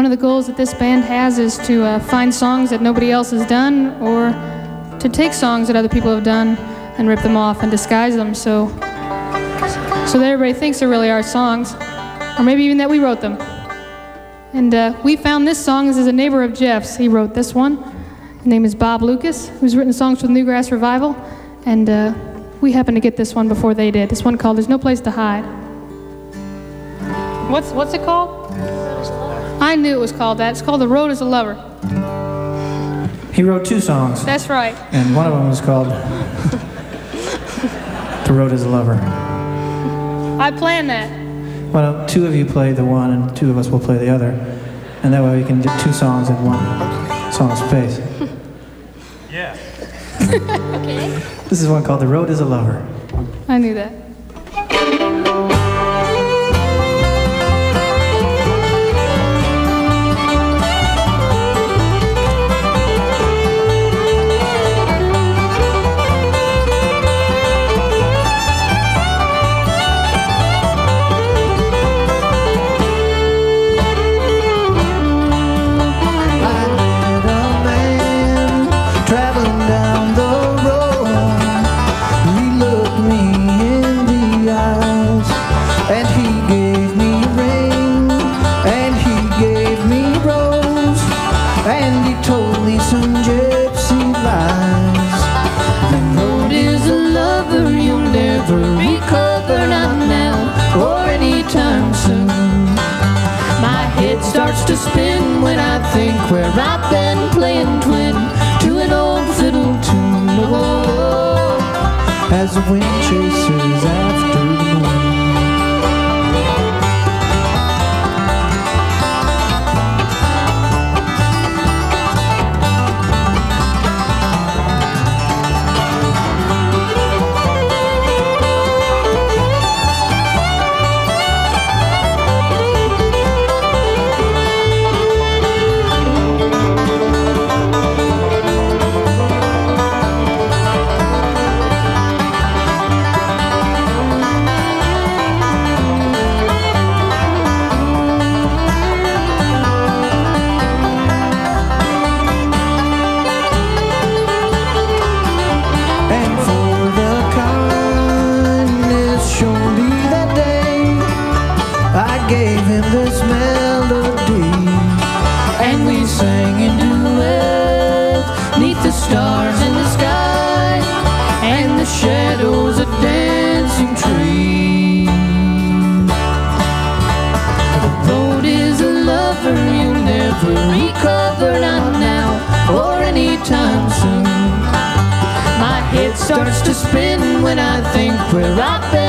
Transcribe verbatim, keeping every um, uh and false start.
one of the goals that this band has is to uh, find songs that nobody else has done, or to take songs that other people have done and rip them off and disguise them so so that everybody thinks they're really our songs, or maybe even that we wrote them. And uh, we found this song. This is a neighbor of Jeff's. He wrote this one. His name is Bob Lucas, who's written songs for the Newgrass Revival, and uh, we happened to get this one before they did. This one called There's No Place to Hide. What's, what's it called? I knew it was called that. It's called The Road is a Lover. He wrote two songs. That's right. And one of them was called The Road is a Lover. I planned that. Well, two of you play the one and two of us will play the other. And that way we can do two songs in one song space. Yeah. Okay. This is one called The Road is a Lover. I knew that. Starts to spin when I think where I've been playing twin to an old fiddle tune. Oh, as the wind chases after the moon. Stars in the sky and the shadows of dancing trees. The road is a lover you'll never recover, not now or anytime soon. My head starts to spin when I think where I've been